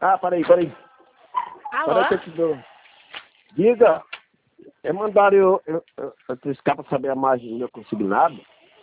Ah, peraí. Peraí Alô? que eu te dou. Diga, mandaram eu triscar pra saber a margem do meu consignado?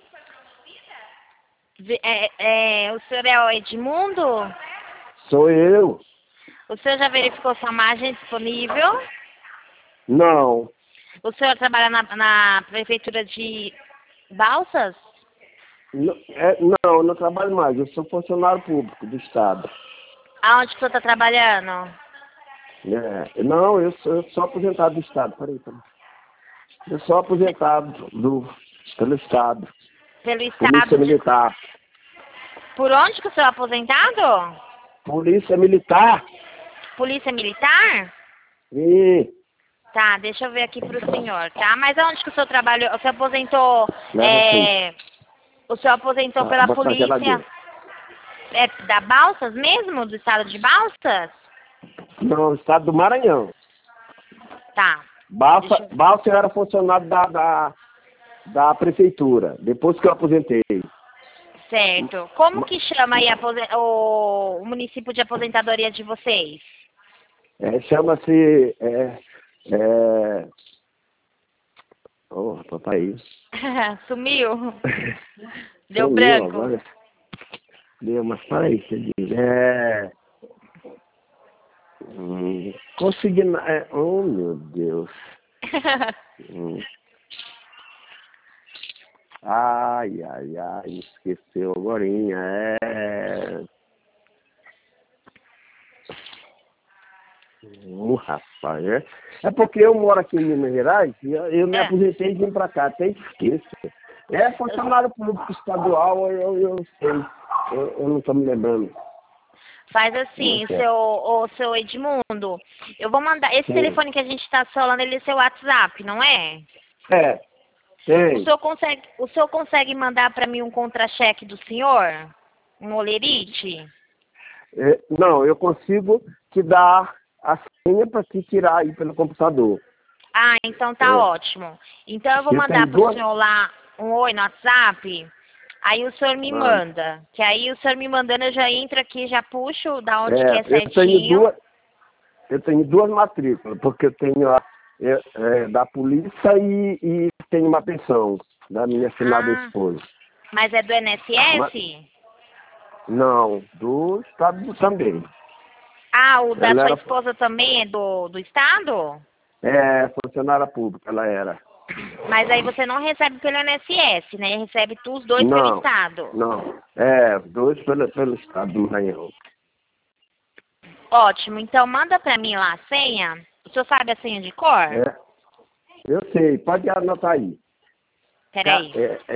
O senhor é o Edmundo? Sou eu. O senhor já verificou sua margem disponível? Não. O senhor trabalha na prefeitura de Balsas? Não, eu não trabalho mais. Eu sou funcionário público do Estado. Aonde que o senhor está trabalhando? Não, eu sou aposentado do Estado. Peraí. Eu sou aposentado pelo Estado. Pelo Polícia estado de... Militar. Por onde que o senhor é aposentado? Polícia Militar? Polícia Militar? Sim. Tá, deixa eu ver aqui pro senhor, tá? Mas aonde que o senhor trabalhou? O senhor aposentou... Leva assim. O senhor aposentou pela Bota na polícia... geladeira. É da Balsas mesmo? Do estado de Balsas? Não, Estado do Maranhão. Tá. Balsa eu era funcionário da prefeitura, depois que eu aposentei. Certo. Como que chama aí o município de aposentadoria de vocês? Chama-se... Oh, papai. Sumiu? Deu Sumiu branco? agora. Deu, mas peraí, você diz. Consegui... oh, meu Deus. Ai, esqueceu agorinha. Rapaz, é porque eu moro aqui em Minas Gerais e eu me aposentei e vim pra cá, até esqueço. Funcionário público estadual, eu sei. Eu não tô me lembrando. Faz assim, seu Edmundo, eu vou mandar, esse telefone que a gente está falando, ele é seu WhatsApp, não é? Tem. O senhor consegue mandar para mim um contra-cheque do senhor? Um olerite? Não, eu consigo te dar a senha para te tirar aí pelo computador. Ah, então tá ótimo. Então eu vou mandar pro senhor lá um oi no WhatsApp, aí o senhor me manda. Que aí o senhor me mandando, eu já entro aqui, já puxo da onde que é certinho. Eu tenho duas matrículas, porque eu tenho da polícia e tenho uma pensão da minha finada esposa. Mas é do INSS? Não, do Estado também. Ah, o da sua esposa também é do Estado? Funcionária pública, ela era. Mas aí você não recebe pelo INSS, né? Recebe os dois pelo Estado. Não, os dois pelo Estado do Maranhão. Ótimo, então manda pra mim lá a senha. O senhor sabe a senha de cor? Eu sei, pode anotar aí. Peraí.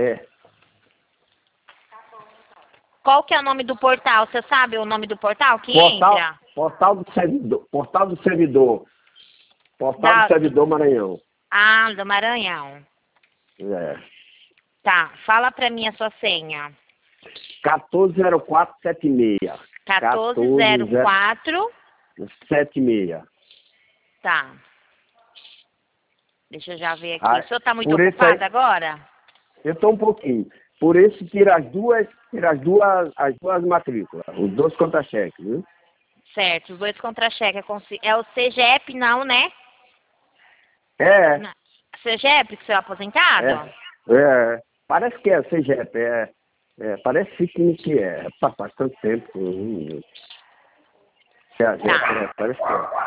Qual que é o nome do portal? Você sabe o nome do portal que entra? Portal do servidor. Portal do servidor Maranhão. Ah, do Maranhão. Tá, fala pra mim a sua senha. 140476. 1404 76. Tá. Deixa eu já ver aqui. O senhor tá muito ocupado agora? Eu tô um pouquinho. Por isso tira as duas matrículas, os dois contra-cheques, viu? Certo, os dois contra-cheques. É o CGEP não, né? CGEP que o senhor é aposentado? Parece que é CGEP, parece que é. Faz tanto tempo. Parece que é.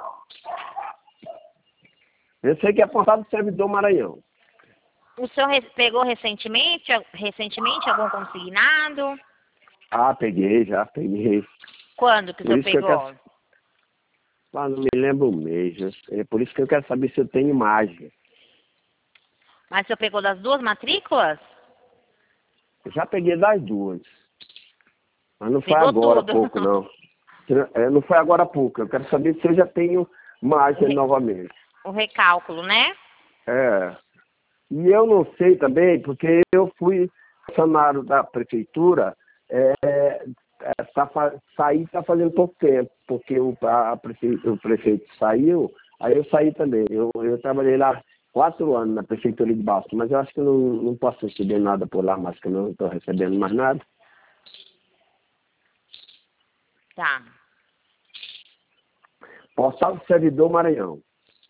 Eu sei que é portal do servidor Maranhão. O senhor pegou recentemente algum consignado? Já peguei. Quando que o senhor pegou? Não me lembro o mês. É por isso que eu quero saber se eu tenho imagem. Mas o senhor pegou das duas matrículas? Eu já peguei das duas. Mas não foi agora há pouco, não. Não foi agora há pouco. Eu quero saber se eu já tenho imagem novamente. O recálculo, né? E eu não sei também, porque eu fui funcionário da prefeitura, saí está fazendo pouco tempo, porque o prefeito saiu, aí eu saí também. Eu trabalhei lá 4 anos na prefeitura de Balsas, mas eu acho que eu não posso receber nada por lá, mas que eu não estou recebendo mais nada. Tá. Postal do Servidor, Maranhão.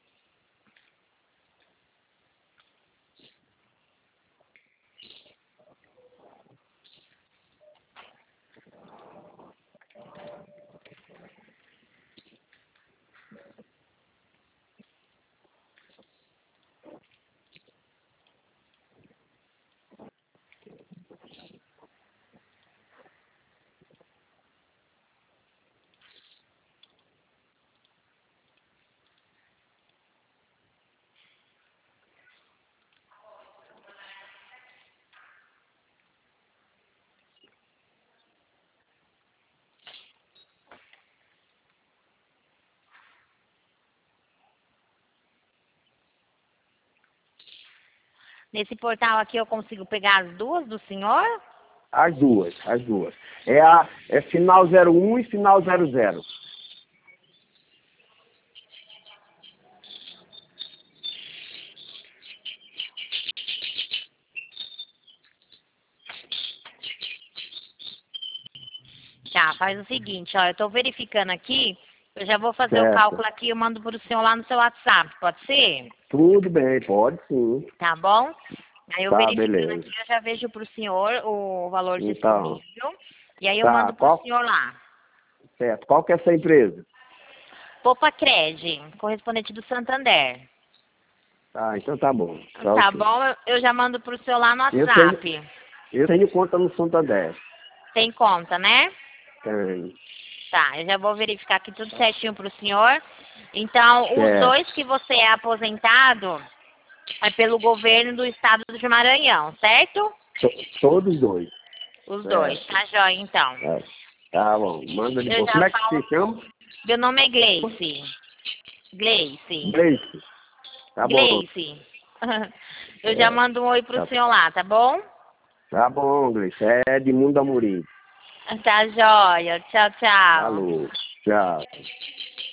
Nesse portal aqui eu consigo pegar as duas do senhor? As duas. É final 01 e final 00. Tá, faz o seguinte, ó, eu tô verificando aqui, eu já vou fazer Certo. o cálculo aqui, eu mando pro senhor lá no seu WhatsApp, pode ser? Tudo bem, pode sim. Tá bom? Aí eu Tá, verificando beleza. aqui, eu já vejo pro senhor o valor Então, disponível, e aí eu tá, mando pro senhor lá. certo. Qual que é essa empresa? Popa Cred, correspondente do Santander. Ah, então tá bom. Tá ok. bom? Eu já mando pro senhor lá no Eu WhatsApp. Eu tenho conta no Santander. Tem conta, né? Tenho. Tá, eu já vou verificar aqui tudo certinho pro senhor. Então, os Certo. dois que você é aposentado é pelo governo do estado de Maranhão, certo? Todos dois. Os Certo. dois, tá joia então. É. Tá bom, manda de Eu boa. já Como é que falo. se chama? Meu nome é Gleice. Gleice. Gleice. Tá bom. Gleice. Eu já mando um oi pro Tá, senhor lá, tá bom? tá bom, Gleice. É Edmundo Amorim. Tá joia. Tchau, tchau. Alô. Tchau.